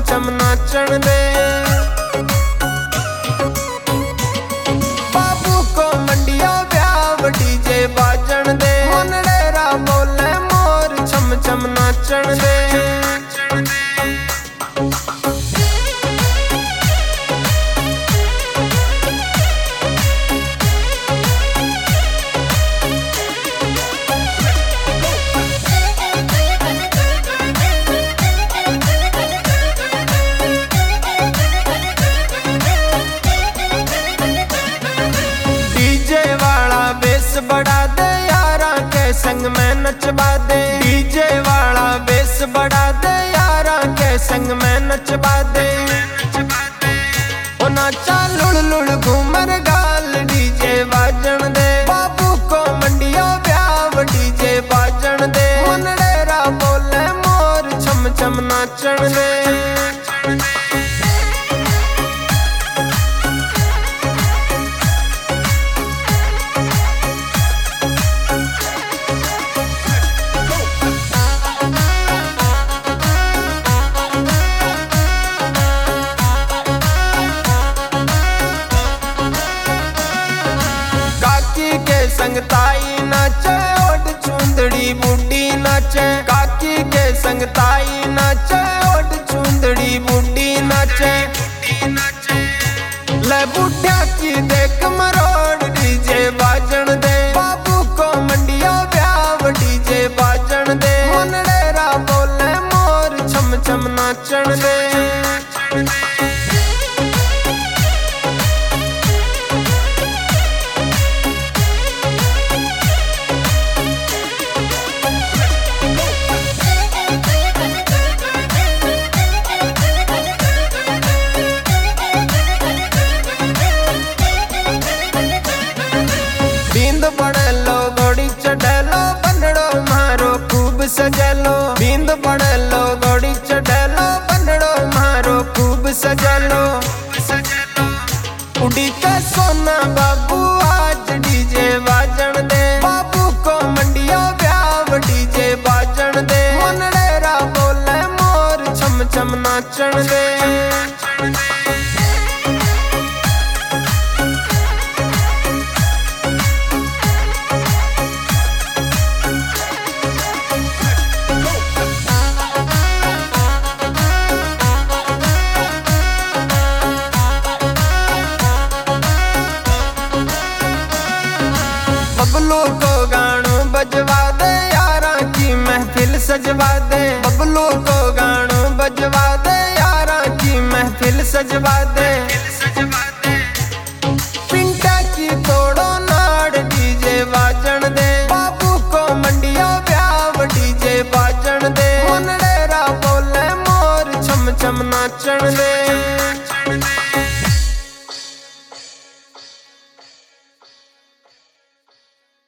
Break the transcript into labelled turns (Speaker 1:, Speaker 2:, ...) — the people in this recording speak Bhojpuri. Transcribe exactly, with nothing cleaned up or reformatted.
Speaker 1: छम नाचण दे। बाबू को मंडिया ब्याव डीजे बाजण दे। मुनड़ेरा बोले मोर छम छम नाचण दे। बढ़ा दे यारा के संग में नचवा दे। डीजे वाला बेस बढ़ा दे यारा के संग में नचवा दे। ओ नाचा लुड़ लुड़ घूमर गाल डीजे बाजण दे। बाबू को मंडिया ब्याव डीजे बाजण दे। मुनड़ेरा बोले मोर छम छम नाचण दे। संग ताई नाचे ओढ़ चुंदड़ी बूढ़ी नाचे। काकी के संग ताई नाचे ओढ़ चुंदड़ी बूढ़ी नाचे। ले बुढ़िया की देख मरोड़ डीजे बाजण दे। बाबू को मंडिया ब्याव डीजे बाजण दे। मुनड़ेरा बोले मोर छम छम नाचण दे। बींद पड़ेलो घोड़ी चढ़ेलो बनड़ो मारो खूब सजेलो। बींद पड़ेलो घोड़ी चढ़ेलो बनड़ो मारो खूब सजेलो। उड़ी के सोना बाबू आज डीजे बाजण दे। बाबू को मंडिया ब्याव डीजे बाजण दे। मुनड़ेरा बोले मोर छम छम नाचण दे। बबलू को गानो बजवा दे यारा की महफिल सजवा दे। बबलू को गानो बजवा दे यारा की महफिल सजवा दे। पिंटा की तोड़ो नाड़ डीजे बाजण दे। बाबू को मंडिया ब्याव डीजे बाजण दे। मुनड़ेरा बोले मोर छम छम नाचण दे।